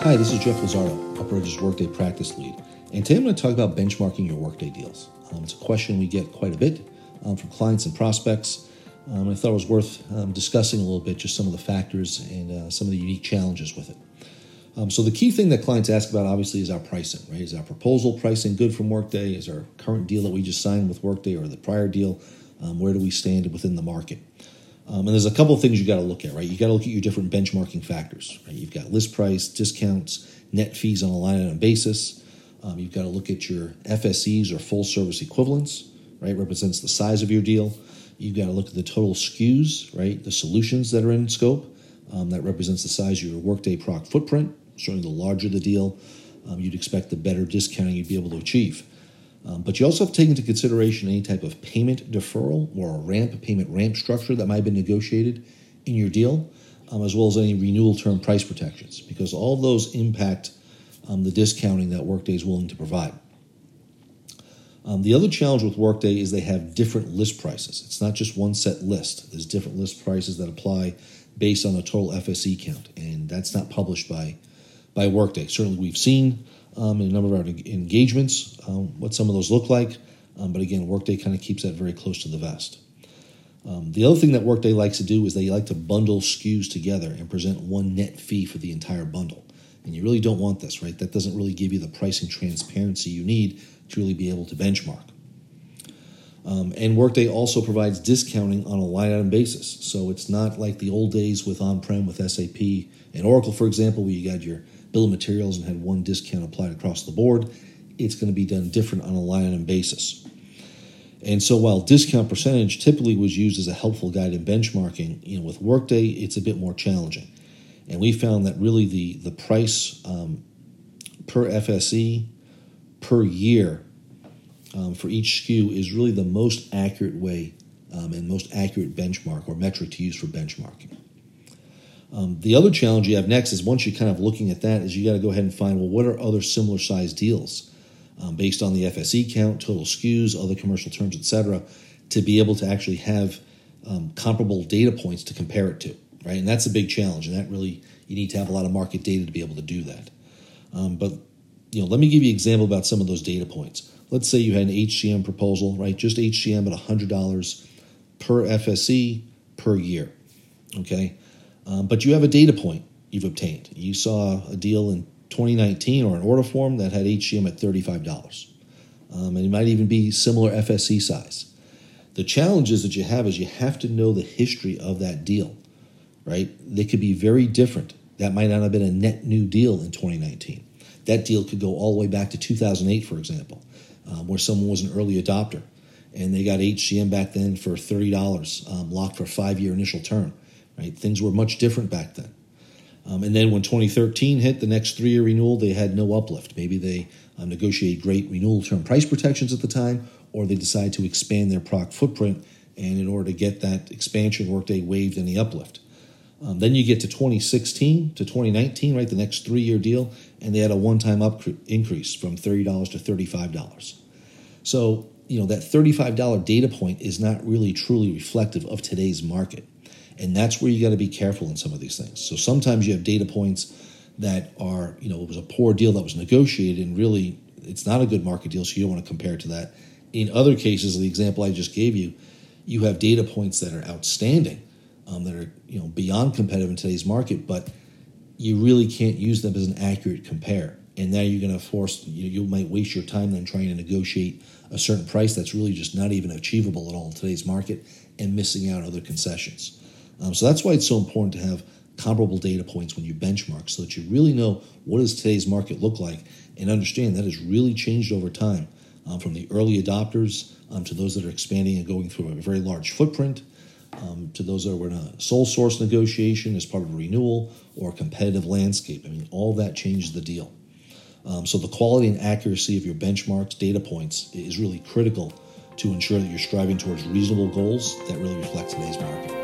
Hi, this is Jeff Lazardo, Upper Edge's Workday Practice Lead, and today I'm going to talk about benchmarking your Workday deals. It's a question we get quite a bit from clients and prospects. I thought it was worth discussing a little bit, just some of the factors and some of the unique challenges with it. So the key thing that clients ask about, obviously, is our pricing, right? Is our proposal pricing good from Workday? Is our current deal that we just signed with Workday or the prior deal, where do we stand within the market? And there's a couple of things you got to look at, right? You got to look at your different benchmarking factors, right? You've got list price, discounts, net fees on a line item basis. You've got to look at your FSEs or full service equivalents, right? Represents the size of your deal. You've got to look at the total SKUs, right? The solutions that are in scope. That represents the size of your Workday proc footprint. Certainly the larger the deal, you'd expect the better discounting you'd be able to achieve. But you also have to take into consideration any type of payment deferral or a payment ramp structure that might have been negotiated in your deal, as well as any renewal term price protections, because all of those impact the discounting that Workday is willing to provide. The other challenge with Workday is they have different list prices. It's not just one set list. There's different list prices that apply based on the total FSE count, and that's not published by Workday. Certainly we've seen in a number of our engagements what some of those look like, but again, Workday kind of keeps that very close to the vest. The other thing that Workday likes to do is they like to bundle SKUs together and present one net fee for the entire bundle. And you really don't want this, right? That doesn't really give you the pricing transparency you need to really be able to benchmark. And Workday also provides discounting on a line item basis. So it's not like the old days with on-prem with SAP and Oracle, for example, where you got your bill of materials and had one discount applied across the board. It's going to be done different on a line item basis. And so while discount percentage typically was used as a helpful guide in benchmarking, with Workday, it's a bit more challenging. And we found that really the price per FSE per year for each SKU is really the most accurate way and most accurate benchmark or metric to use for benchmarking. The other challenge you have next is once you're kind of looking at that is you got to go ahead and find, well, what are other similar size deals based on the FSE count, total SKUs, other commercial terms, et cetera, to be able to actually have comparable data points to compare it to, right? And that's a big challenge, and that really, you need to have a lot of market data to be able to do that. But let me give you an example about some of those data points. Let's say you had an HCM proposal, right? Just HCM at $100 per FSE per year, okay? But you have a data point you've obtained. You saw a deal in 2019 or an order form that had HCM at $35. And it might even be similar FSE size. The challenges that you have to know the history of that deal, right? They could be very different. That might not have been a net new deal in 2019. That deal could go all the way back to 2008, for example, where someone was an early adopter and they got HCM back then for $30, locked for a 5-year initial term. Right? Things were much different back then. And then when 2013 hit, the next 3-year renewal, they had no uplift. Maybe they negotiated great renewal term price protections at the time, or they decided to expand their proc footprint, and in order to get that expansion, Workday waived any uplift. Then you get to 2016 to 2019, right, the next 3-year deal, and they had a one-time increase from $30 to $35. So, that $35 data point is not really truly reflective of today's market. And that's where you got to be careful in some of these things. So sometimes you have data points that are, it was a poor deal that was negotiated and really it's not a good market deal, so you don't want to compare it to that. In other cases, the example I just gave you, you have data points that are outstanding, that are beyond competitive in today's market, but you really can't use them as an accurate compare. And now you're going to force, you might waste your time then trying to negotiate a certain price that's really just not even achievable at all in today's market and missing out on other concessions. So that's why it's so important to have comparable data points when you benchmark so that you really know what does today's market look like and understand that has really changed over time from the early adopters to those that are expanding and going through a very large footprint to those that were in a sole source negotiation as part of a renewal or a competitive landscape. I mean, all that changes the deal. So the quality and accuracy of your benchmarks, data points is really critical to ensure that you're striving towards reasonable goals that really reflect today's market.